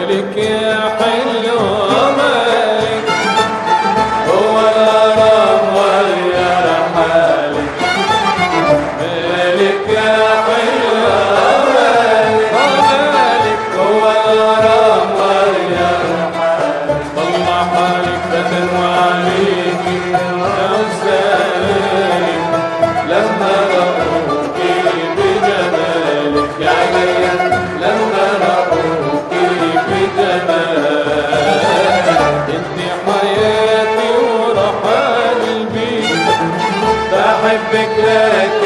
مالك يا حلو مالك، هو الأنوار يا رحالك. مالك يا حلو مالك، هو الأنوار يا رحالك. طلع حالك فتن وعليك يا سالك، لما رأوك بجمالك يا عيني، لما رأوك بجمالك. انت حياتي وروح قلبي، بحبك لك